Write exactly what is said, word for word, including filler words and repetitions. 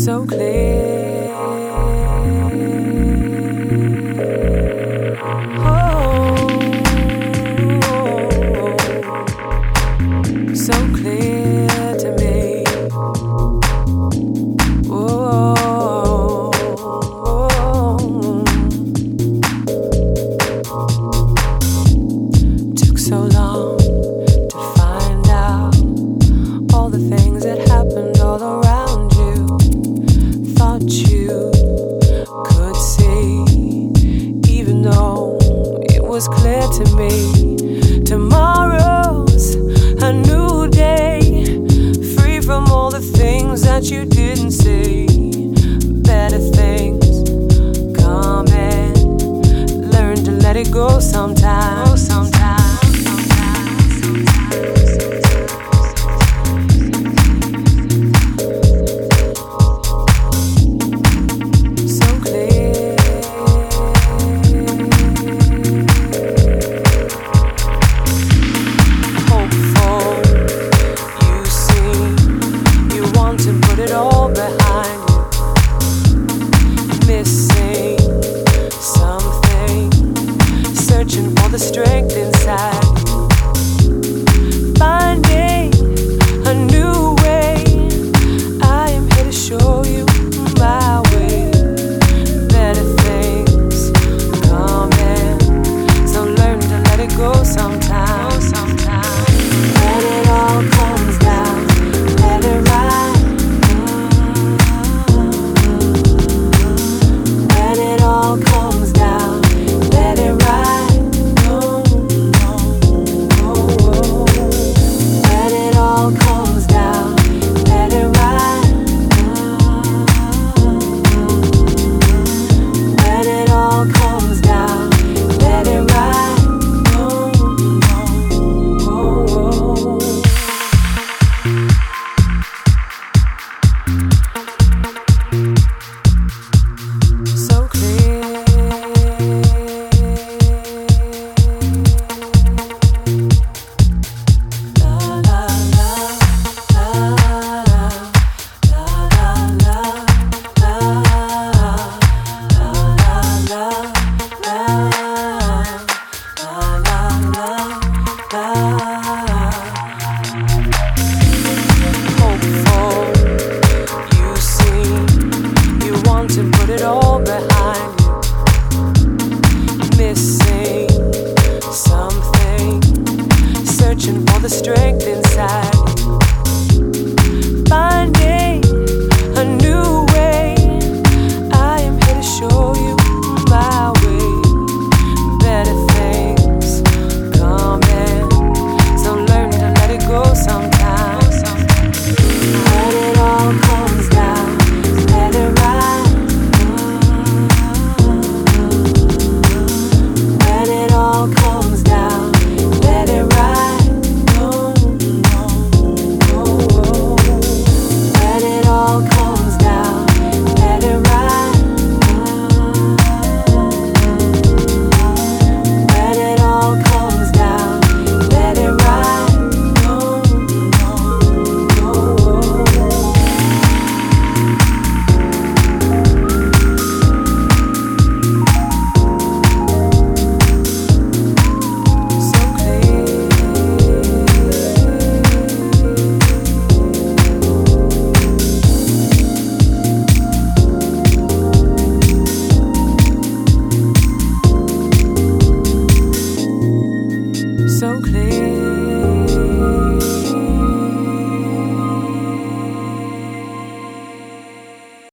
so clear. Oh, so clear to me. Oh, took so long to find out all the things that happened all around you. Thought you could see, even though it was clear to me. Tomorrow's a new day, free from all the things that you didn't see. Better things come and learn to let it go sometimes. Sometimes. Missing something, searching for the strength